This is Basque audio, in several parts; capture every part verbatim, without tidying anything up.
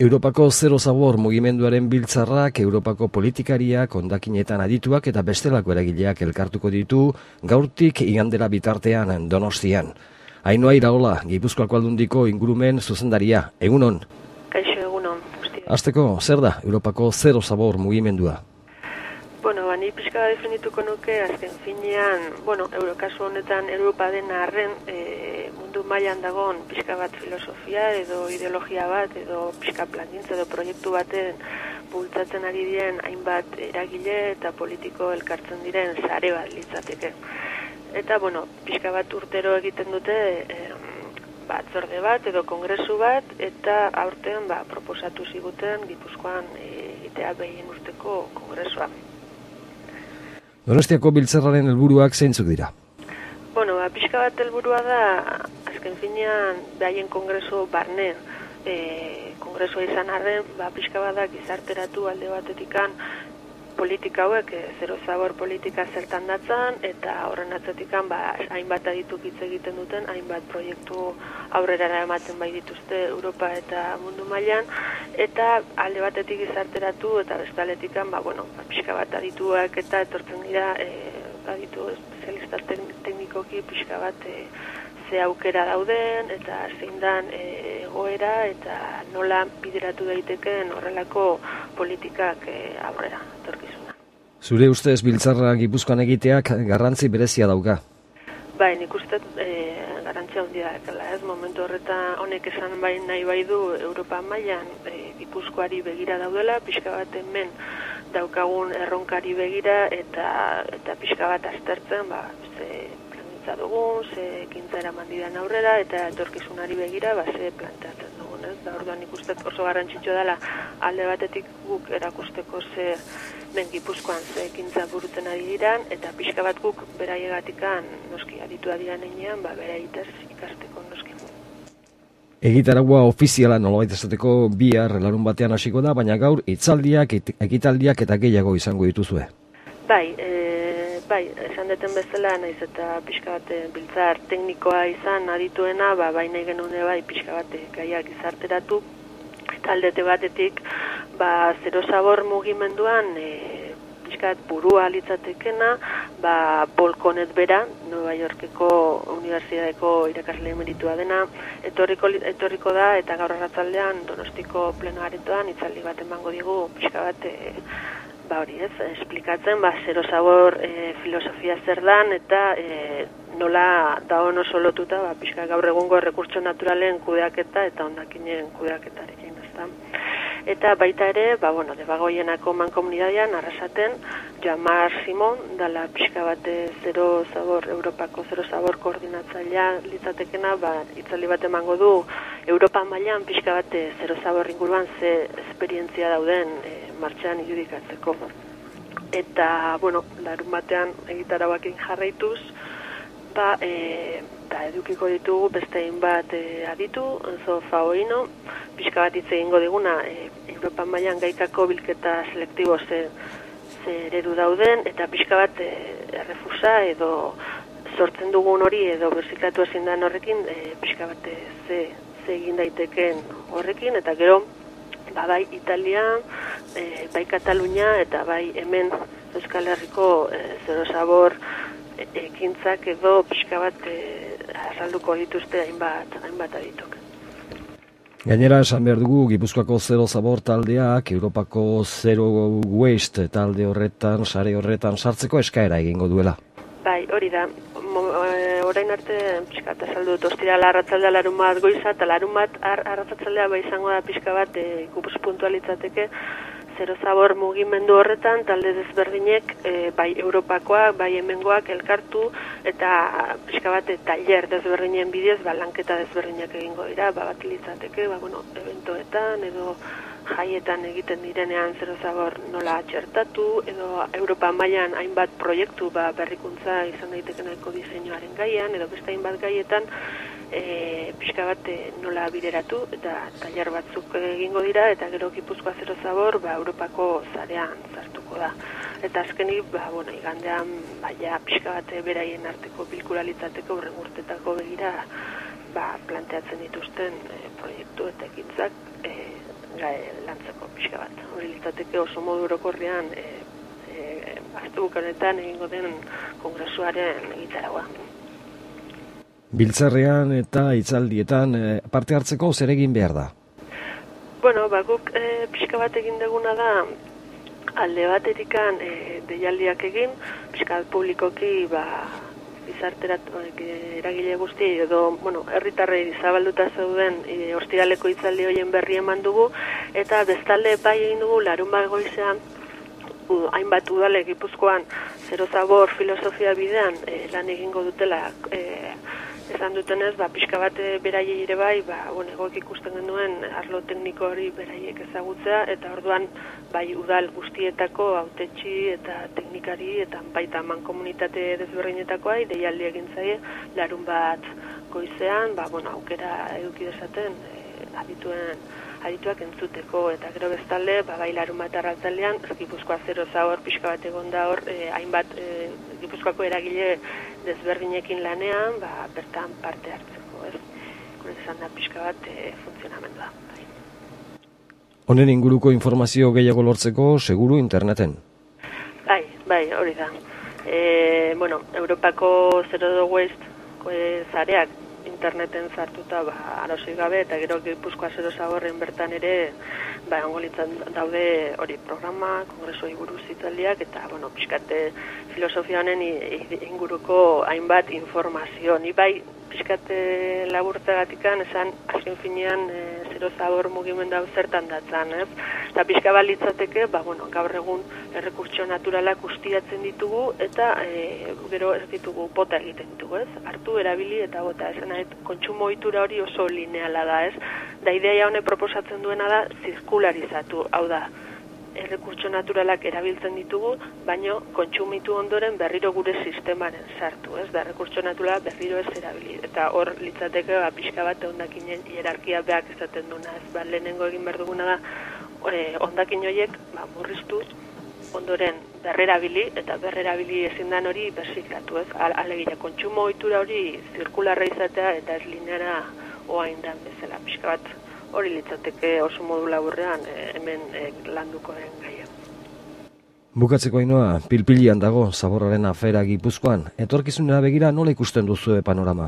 Europako Zero Zabor mugimenduaren biltzarrak, Europako politikariak, hondakinetan adituak eta bestelako eragileak elkartuko ditu gaurtik igandera bitartean Donostian. Ainhoa Iraola, Gipuzkoako Aldundiko ingurumen zuzendaria. Egunon? Kaixo, egunon. Hasteko, zer da Europako Zero Zabor mugimendua? Bueno, ba, ni pixka definituko nuke, azken finean, bueno, Eurokasu honetan Europa dena arren, e, mundu mailan dagoen pixka bat filosofia edo ideologia bat, edo pixka plangintza edo proiektu baten bultzatzen ari diren hainbat eragile eta politiko elkartzen diren sare bat litzateke. Eta, bueno, pixka bat urtero egiten dute e, batzorde bat edo kongresu bat, eta aurten ba, proposatu ziguten Gipuzkoan egitea behien urteko kongresua. Donostiako biltzarraren helburuak zeintzuk dira? Bueno, ba, pixka bat helburua da, azken finean, behaien kongresu barne, e, kongresua izan arren, ba, pixka bat da gizarteratu alde batetikan politika hauek, e, zero zabor politika zertan datzan, eta horren atzetikan, ba, hainbat adituk hitz egiten duten, hainbat proiektu aurrera ematen bai dituzte Europa eta mundu mailan, eta alde batetik gizarteratu eta bestaletikan, ba, bueno, ba, pixka bat adituak eta etortzen dira, e, aditu espezialista teknikoki pixka bat e, ze aukera dauden eta zein dan egoera eta nola bideratu daiteken horrelako politikak e, aurrera etorkizuna. Zure ustez biltzarra Gipuzkoan egiteak garrantzi berezia dauka? Bai, nik uste e, garrantzia handia dakela, ez momentu horretan honek esan bai nahi bai du Europa mailan e, Gipuzkoari begira daudela, pixka bat hemen daukagun erronkari begira eta eta pixka bat aztertzen, ba, ze plangintza dugun, ze ekintza eraman didan aurrera eta etorkizunari begira ba, ze planteatzen dugun, ez? Da, orduan ikusten oso garrantzitsua dela alde batetik guk erakusteko ze den Gipuzkoan ze ekintza burutzen ari diran, eta pixka bat guk beraiegatikan noski aditua diran heinean, ba, beraitez ikasteko noski. Egitaragua ofiziala nolabait esateko bihar larun batean hasiko da, baina gaur hitzaldiak, ekitaldiak eta gehiago izango dituzue. Bai, e, bai, esan deten bezala, naiz eta pixka bat biltzar teknikoa izan adituena, ba, bai nahi genune bai pixka bat gaiak izarteratu, eta aldete batetik, ba, Zero Zabor mugimenduan, e, pixkat burua litzatekena, ba, Bolkonet bera, Nueva Yorkeko Unibertsitateko irakasle emeritua dena, etorriko, etorriko da, eta gaur arratsaldean Donostiko pleno aretoan hitzaldi bat emango digu, pixka bat, e, ba hori ez, esplikatzen, ba, Zero Zabor e, filosofia zer dan, eta e, nola dagoen oso lotuta, ba, pixka gaur egungo errekurtso naturalen kudeaketa eta hondakinen kudeaketarekin, ezta. Eta baita ere, ba, bueno, Debagoienako mankomunidadean arrasaten Jamar Simon, dala pixka bate Zero Zabor, Europako Zero Zabor koordinatzailea litzatekena, ba, hitzaldi bat emango du Europa mailan pixka bate Zero Zabor inguruan ze esperientzia dauden e, martxan irudikatzeko. Eta, bueno, larun batean egitarauakin jarraituz, ba, e, da edukiko ditugu beste hainbat e, aditu, Enzo Faoino, pixka bat hitz egingo diguna, e, Europa mailan gaikako bilketa selektibo ze, ze eredu dauden, eta pixka bat e, errefusa edo sortzen dugun hori edo birziklatu ezin den horrekin, e, pixka bat e, ze, ze egin daiteken horrekin, eta gero, ba, bai Italia, e, bai Katalunia, eta bai hemen Euskal Herriko e, Zero Zabor e, ekintzak edo pixka bat e, azalduko dituzte hainbat, hainbat adituk. Gainera esan behar dugu Gipuzkoako Zero Zabor taldeak Europako Zero Waste talde horretan, sare horretan sartzeko eskaera egingo duela. Bai, hori da. Orain arte pixka bat azaldu dut, ostirala arratsaldea larun bat goiza, eta larun bat ar, arratsaldea ba izango da pixka bat e, ikuspus puntualitzateke Zero Zabor mugimendu horretan talde desberdinek e, bai Europakoak, bai hemengoak elkartu eta pixka bat tailer desberdinen bidez ba, lanketa desberdinak egingo dira, ba, bat litzateke, ba, bueno, eventoetan edo jaietan egiten direnean Zero Zabor nola txertatu, edo Europa mailan hainbat proiektu ba, berrikuntza izan daitekeneko diseinuaren gaian, edo beste hainbat gaietan e, pixka bat e, nola bideratu, eta tailer batzuk egingo dira, eta gero Gipuzkoa Zero Zabor ba, Europako zarean sartuko da. Eta azkenik, ba, bueno, igandean baina pixka bat beraien arteko bilkura litzateko hurren urtetako begira ba, planteatzen dituzten e, proiektu eta ekintzak e, e, lantzeko pixka bat. Hori litzateke oso modu orokorrean e, e, astebuka honetan egingo den kongresuaren egitaragua. Biltzarrean eta hitzaldietan e, parte hartzeko zer egin behar da? Bueno, ba, guk e, pixka bat egin duguna da alde baterikan e, deialdiak egin, pixka bat publikoki ba, gizarteratu eragile guzti edo, bueno, herritarrei zabalduta zeuden e, ostiraleko hitzaldi horien berri eman dugu, eta bestalde bai egin dugu larunbat goizean u, hainbat udale Gipuzkoan zero zabor filosofia bidean e, lan egingo dutela e, esan dutenez, ba, pixka bat beraiei ere bai, ba, bueno, egoek ikusten genuen arlo tekniko hori beraiek ezagutzea, eta orduan bai udal guztietako hautetsi eta teknikari eta baita mankomunitate desberdinetakoa deialdi egin zaie larun bat goizean, ba, bueno, aukera eduki dezaten e, adituen adituak entzuteko, eta gero bestalde, ba, bai larun bat arratzaldean, Gipuzkoa zero zabor pixka bat egon da hor, e, hainbat e, Gipuzkoako eragile desberdinekin lanean, ba, bertan parte hartzeko, ez? Gure izan da pixka bat e, funtzionamendua. Bai. Honen inguruko informazio gehiago lortzeko, seguru interneten? Bai, bai, hori da. E, bueno, Europako Zero Waste e, zareak interneten sartuta ba, arozik gabe, eta gero Gipuzkoa zero zaborren bertan ere ba, ongolitzan daude hori programa, kongresuei buruz hitzaldiak, eta bueno, pixkate filosofia honen inguruko hainbat informazio. Ni bai pixkate laburtzegatikan esan azken finean e, zero zabor mugimendu hau zertan datzan, ez? Eta pixka balitzateke, ba, bueno, gaur egun errekurtso naturalak ustiatzen ditugu, eta e, gero ez ditugu bota egiten ditugu, ez? Hartu, erabili eta bota, esan nahi, kontsumo ohitura hori oso lineala da, ez? Da ideia honek proposatzen duena da zirkularizatu, hau da, errekurtso naturalak erabiltzen ditugu, baino kontsumitu ondoren berriro gure sistemaren sartu, ez? Da, errekurtso naturala berriro ez erabili. Eta hor litzateke, ba, pixka bat hondakinen hierarkia beak izaten duna, ez? Ba, lehenengo egin behar duguna da, e, hondakin horiek ba, murriztu, ondoren berrerabili, eta berrerabili ezin dan hori berziklatu, ez? Alegia, kontsumo ohitura hori zirkularra izatea, eta ez lineara oain dan bezala, pixka bat hori litzateke oso modu laburrean e, hemen e, landuko den gaia. Bukatzeko Ainhoa, pilpilian dago zaborraren afera Gipuzkoan. Etorkizunera begira nola ikusten duzu panorama?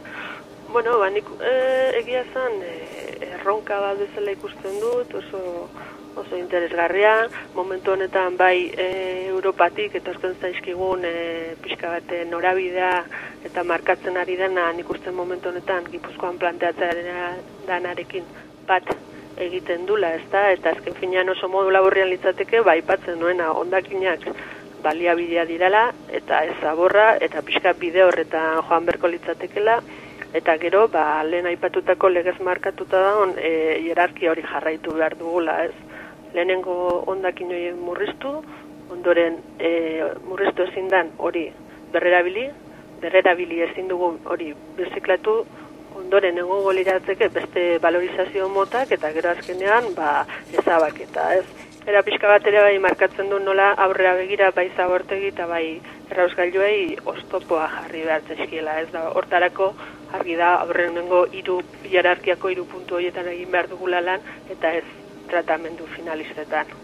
Bueno, ba, nik e, egia zan, e, erronka bat bezala ikusten dut, oso, oso interesgarria. Momentu honetan bai e, Europatik etortzen zaizkigun e, pixka bat norabidea eta markatzen ari dena, nik usten momentu honetan Gipuzkoan planteatzaren danarekin bat egiten dula, ezta? Eta azken finean oso modu laburrean litzateke, ba, aipatzen nuena hondakinak baliabidea dirala, eta ez zaborra, eta pixka bide horretan joan berko litzatekela, eta gero, ba, lehen aipatutako legez markatuta daun, e, hierarkia hori jarraitu behar dugula, ez? Lehenengo hondakin horien murriztu, ondoren e, murriztu ezin dan hori berrerabili, berrerabili ezin dugu hori birziklatu, ondoren egongo liratzeke beste valorizazio motak, eta gero azkenean ba, ezabaketa, ez? Era pixka bat ere bai markatzen du nola aurrera begira bai zabortegi eta bai errausgailuei oztopoa jarri behar zaizkiela, ez da? Hortarako argi da aurrenengo hiru hierarkiako hiru puntu horietan egin behar dugula lan, eta ez tratamendu finalistetan.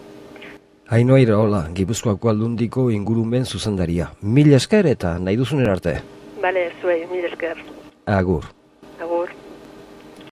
Ainhoa Iraola, Gipuzkoako Aldundiko ingurumen zuzendaria. Mil esker eta nahi duzunera arte. Bale, zuei, mil esker. Agur.